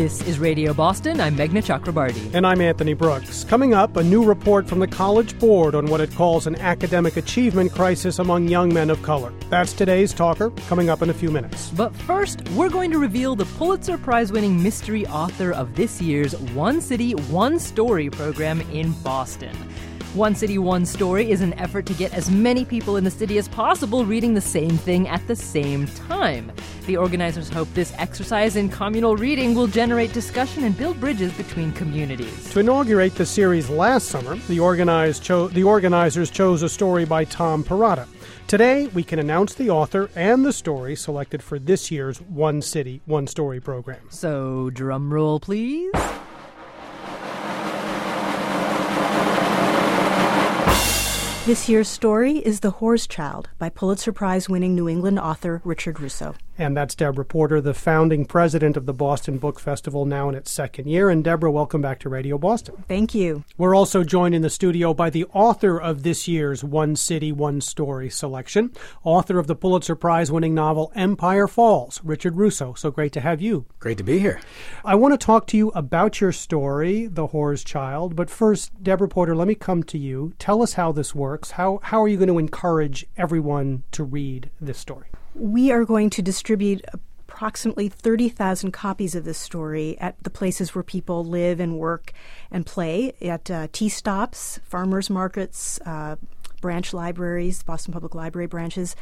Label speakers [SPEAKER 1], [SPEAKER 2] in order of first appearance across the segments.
[SPEAKER 1] This is Radio Boston. I'm Meghna Chakrabarty.
[SPEAKER 2] And I'm Anthony Brooks. Coming up, a new report from the College Board on what it calls an academic achievement crisis among young men of color. That's today's Talker, coming up in a few minutes.
[SPEAKER 1] But first, we're going to reveal the Pulitzer Prize-winning mystery author of this year's One City, One Story program in Boston. One City, One Story is an effort to get as many people in the city as possible reading the same thing at the same time. The organizers hope this exercise in communal reading will generate discussion and build bridges between communities.
[SPEAKER 2] To inaugurate the series last summer, the organizers chose a story by Tom Perrotta. Today, we can announce the author and the story selected for this year's One City, One Story program.
[SPEAKER 1] So, drum roll, please.
[SPEAKER 3] This year's story is The Whore's Child by Pulitzer Prize-winning New England author Richard Russo.
[SPEAKER 2] And that's Deborah Porter, the founding president of the Boston Book Festival, now in its second year. And Deborah, welcome back to Radio Boston.
[SPEAKER 3] Thank you.
[SPEAKER 2] We're also joined in the studio by the author of this year's One City, One Story selection, author of the Pulitzer Prize-winning novel Empire Falls, Richard Russo. So great to have you.
[SPEAKER 4] Great to be here.
[SPEAKER 2] I want to talk to you about your story, The Whore's Child. But first, Deborah Porter, let me come to you. Tell us how this works. How are you going to encourage everyone to read this story?
[SPEAKER 3] We are going to distribute approximately 30,000 copies of this story at the places where people live and work and play, at tea stops, farmers markets, branch libraries, Boston Public Library branches.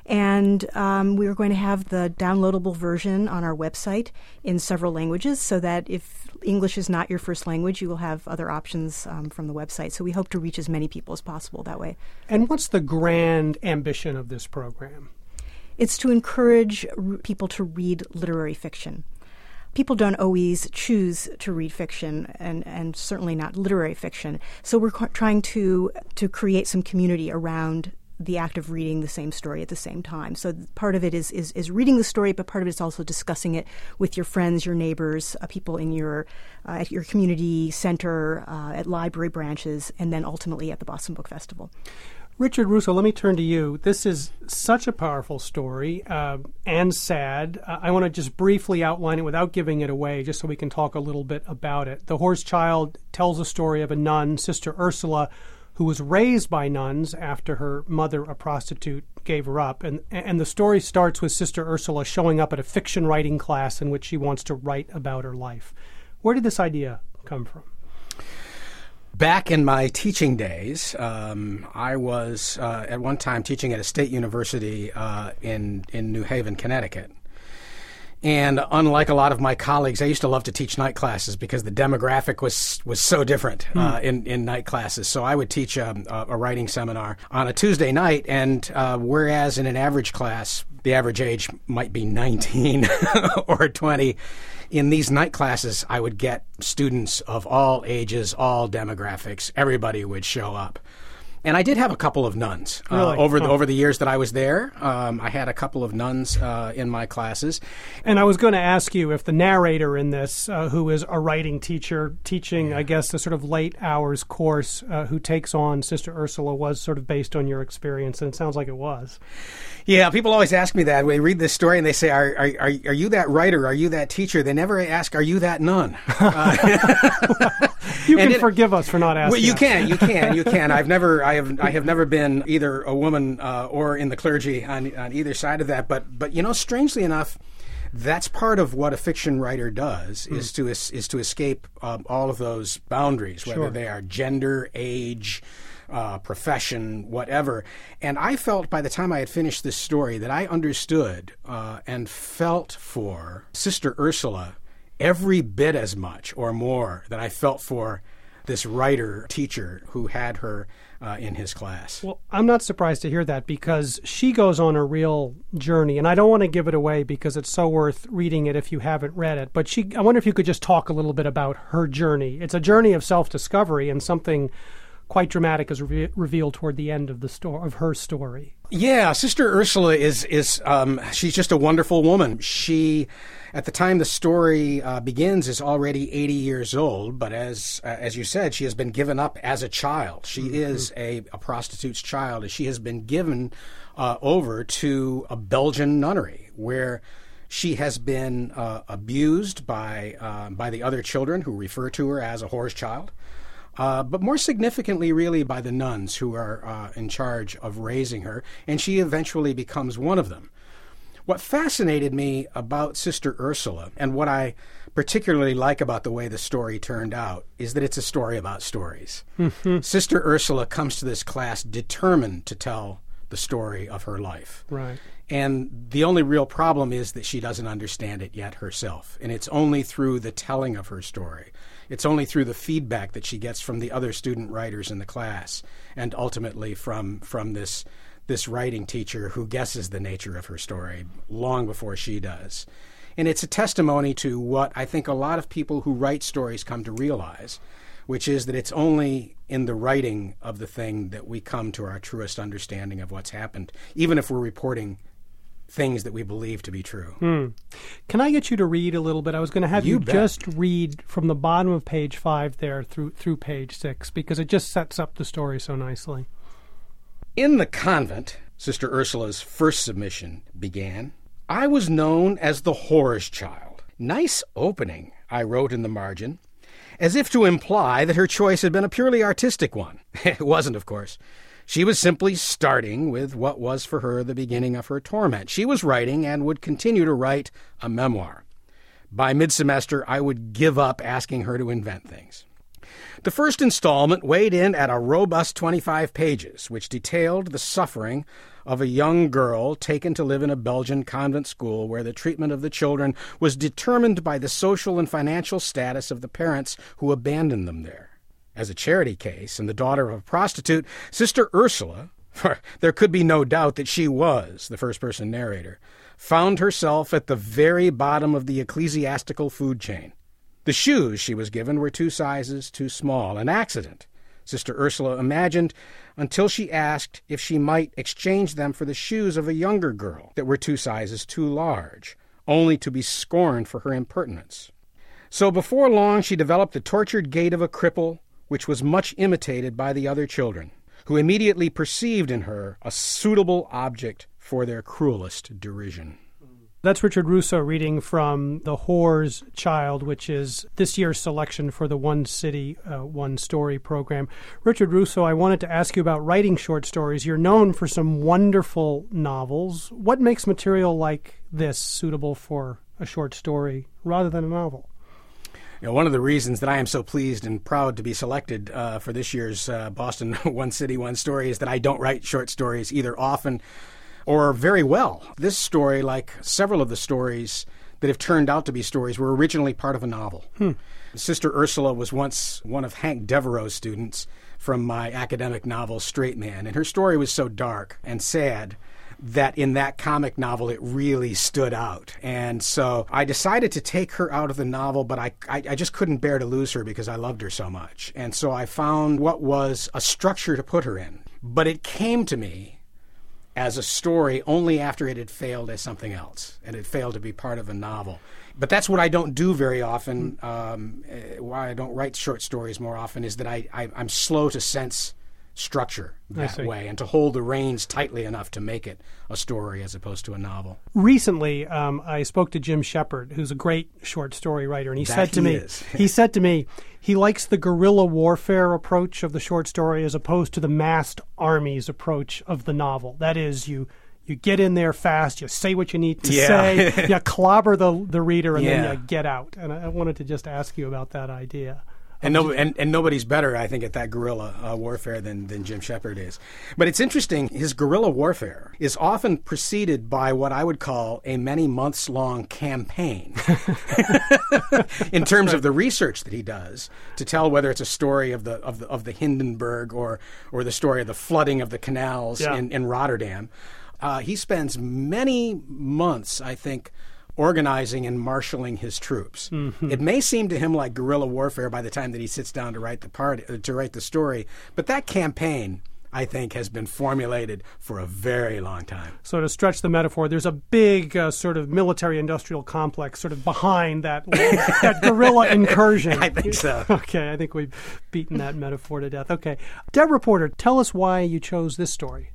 [SPEAKER 3] And we are going to have the downloadable version on our website in several languages so that if English is not your first language, you will have other options from the website. So we hope to reach as many people as possible that way.
[SPEAKER 2] And what's the grand ambition of this program?
[SPEAKER 3] It's to encourage people to read literary fiction. People don't always choose to read fiction, and certainly not literary fiction. So we're trying to create some community around the act of reading the same story at the same time. So part of it is reading the story, but part of it is also discussing it with your friends, your neighbors, people in your at your community center, at library branches, and then ultimately at the Boston Book Festival.
[SPEAKER 2] Richard Russo, let me turn to you. This is such a powerful story and sad. I want to just briefly outline it without giving it away, just so we can talk a little bit about it. The Whore's Child tells the story of a nun, Sister Ursula, who was raised by nuns after her mother, a prostitute, gave her up. And the story starts with Sister Ursula showing up at a fiction writing class in which she wants to write about her life. Where did this idea come from?
[SPEAKER 4] Back in my teaching days, I was at one time teaching at a state university in New Haven, Connecticut. And unlike a lot of my colleagues, I used to love to teach night classes because the demographic was so different in night classes. So I would teach a writing seminar on a Tuesday night, and whereas in an average class, the average age might be 19 or 20, in these night classes, I would get students of all ages, all demographics. Everybody would show up. And I did have a couple of nuns
[SPEAKER 2] really?
[SPEAKER 4] over the years that I was there. I had a couple of nuns in my classes.
[SPEAKER 2] And I was going to ask you if the narrator in this, who is a writing teacher teaching, I guess, the sort of late hours course, who takes on Sister Ursula, was sort of based on your experience, and it sounds like it was.
[SPEAKER 4] Yeah, people always ask me that. When they read this story and they say, are you that writer? Are you that teacher? They never ask, are you that nun?
[SPEAKER 2] You can forgive us for not asking.
[SPEAKER 4] Well, you can. I have never been either a woman or in the clergy on either side of that. But you know, strangely enough, that's part of what a fiction writer does is to escape all of those boundaries, whether they are gender, age, profession, whatever. And I felt by the time I had finished this story that I understood and felt for Sister Ursula every bit as much or more than I felt for this writer teacher who had her in his class.
[SPEAKER 2] Well, I'm not surprised to hear that because she goes on a real journey, and I don't want to give it away because it's so worth reading it if you haven't read it. But I wonder if you could just talk a little bit about her journey. It's a journey of self-discovery, and something quite dramatic is revealed toward the end of her story.
[SPEAKER 4] Yeah, Sister Ursula is she's just a wonderful woman. She, at the time the story begins, is already 80 years old, but as you said, she has been given up as a child. She is a prostitute's child, and she has been given over to a Belgian nunnery where She has been abused by the other children who refer to her as a whore's child, but more significantly, really, by the nuns who are in charge of raising her, and she eventually becomes one of them. What fascinated me about Sister Ursula, and what I particularly like about the way the story turned out, is that it's a story about stories. Mm-hmm. Sister Ursula comes to this class determined to tell the story of her life.
[SPEAKER 2] Right.
[SPEAKER 4] And the only real problem is that she doesn't understand it yet herself. And it's only through the telling of her story, it's only through the feedback that she gets from the other student writers in the class, and ultimately from this writing teacher who guesses the nature of her story long before she does. And it's a testimony to what I think a lot of people who write stories come to realize, which is that it's only in the writing of the thing that we come to our truest understanding of what's happened, even if we're reporting things that we believe to be true.
[SPEAKER 2] Can I get you to read a little bit? I was going to have you just read from the bottom of page 5 there through page 6, because it just sets up the story so nicely.
[SPEAKER 4] In the convent, Sister Ursula's first submission began, I was known as the whore's child. Nice opening, I wrote in the margin, as if to imply that her choice had been a purely artistic one. It wasn't, of course. She was simply starting with what was for her the beginning of her torment. She was writing and would continue to write a memoir. By mid-semester, I would give up asking her to invent things. The first installment weighed in at a robust 25 pages, which detailed the suffering of a young girl taken to live in a Belgian convent school where the treatment of the children was determined by the social and financial status of the parents who abandoned them there. As a charity case and the daughter of a prostitute, Sister Ursula, for there could be no doubt that she was the first-person narrator, found herself at the very bottom of the ecclesiastical food chain. The shoes she was given were 2 sizes too small, an accident, Sister Ursula imagined, until she asked if she might exchange them for the shoes of a younger girl that were 2 sizes too large, only to be scorned for her impertinence. So before long she developed the tortured gait of a cripple, which was much imitated by the other children, who immediately perceived in her a suitable object for their cruelest derision.
[SPEAKER 2] That's Richard Russo reading from The Whore's Child, which is this year's selection for the One City, One Story program. Richard Russo, I wanted to ask you about writing short stories. You're known for some wonderful novels. What makes material like this suitable for a short story rather than a novel?
[SPEAKER 4] You know, one of the reasons that I am so pleased and proud to be selected for this year's Boston One City, One Story is that I don't write short stories either often or very well. This story, like several of the stories that have turned out to be stories, were originally part of a novel. Sister Ursula was once one of Hank Devereaux's students from my academic novel, Straight Man, and her story was so dark and sad that in that comic novel it really stood out. And so I decided to take her out of the novel, but I just couldn't bear to lose her because I loved her so much. And so I found what was a structure to put her in. But it came to me as a story only after it had failed as something else, and it failed to be part of a novel. But that's what I don't do very often. Why I don't write short stories more often is that I'm slow to sense structure that way and to hold the reins tightly enough to make it a story as opposed to a novel.
[SPEAKER 2] Recently, I spoke to Jim Shepard, who's a great short story writer, and he said to me, he likes the guerrilla warfare approach of the short story as opposed to the massed armies approach of the novel. That is, you get in there fast, you say what you need to say, you clobber the reader, and then you get out. And I wanted to just ask you about that idea.
[SPEAKER 4] And nobody's better, I think, at that guerrilla warfare than Jim Shepard is. But it's interesting, his guerrilla warfare is often preceded by what I would call a many months-long campaign in terms of the research that he does to tell whether it's a story of the Hindenburg or the story of the flooding of the canals in Rotterdam. He spends many months, I think, organizing and marshaling his troops. Mm-hmm. It may seem to him like guerrilla warfare by the time that he sits down to write the story, but that campaign, I think, has been formulated for a very long time.
[SPEAKER 2] So to stretch the metaphor, there's a big sort of military-industrial complex sort of behind that guerrilla incursion.
[SPEAKER 4] I think so.
[SPEAKER 2] Okay, I think we've beaten that metaphor to death. Okay. Deborah Porter, tell us why you chose this story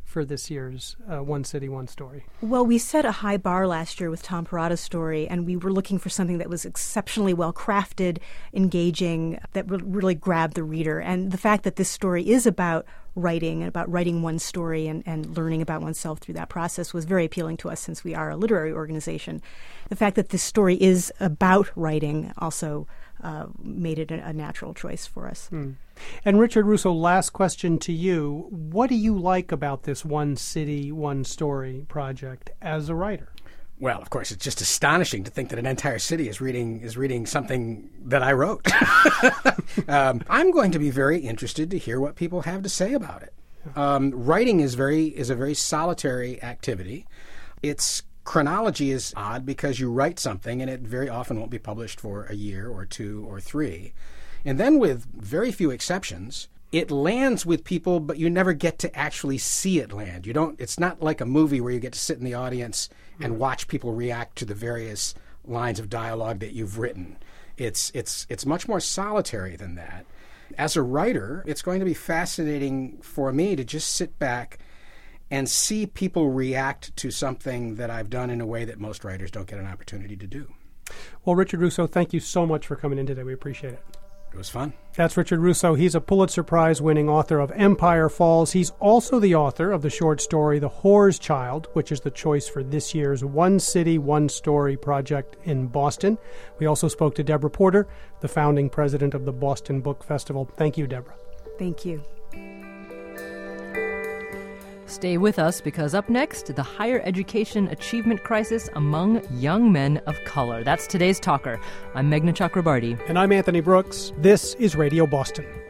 [SPEAKER 2] for this year's One City, One Story?
[SPEAKER 3] Well, we set a high bar last year with Tom Perrotta's story, and we were looking for something that was exceptionally well crafted, engaging, that would really grab the reader. And the fact that this story is about writing and about writing one's story and learning about oneself through that process was very appealing to us, since we are a literary organization. The fact that this story is about writing also made it a natural choice for us.
[SPEAKER 2] And Richard Russo, last question to you. What do you like about this One City, One Story project as a writer?
[SPEAKER 4] Well, of course, it's just astonishing to think that an entire city is reading something that I wrote. I'm going to be very interested to hear what people have to say about it. Writing is a very solitary activity. Its chronology is odd because you write something and it very often won't be published for a year or 2 or 3. And then, with very few exceptions, it lands with people, but you never get to actually see it land. It's not like a movie where you get to sit in the audience and watch people react to the various lines of dialogue that you've written. It's much more solitary than that. As a writer, it's going to be fascinating for me to just sit back and see people react to something that I've done in a way that most writers don't get an opportunity to do.
[SPEAKER 2] Well, Richard Russo, thank you so much for coming in today. We appreciate it.
[SPEAKER 4] It was fun.
[SPEAKER 2] That's Richard Russo. He's a Pulitzer Prize-winning author of Empire Falls. He's also the author of the short story The Whore's Child, which is the choice for this year's One City, One Story project in Boston. We also spoke to Deborah Porter, the founding president of the Boston Book Festival. Thank you, Deborah.
[SPEAKER 3] Thank you.
[SPEAKER 1] Stay with us, because up next, the higher education achievement crisis among young men of color. That's today's talker. I'm Meghna Chakrabarti.
[SPEAKER 2] And I'm Anthony Brooks. This is Radio Boston.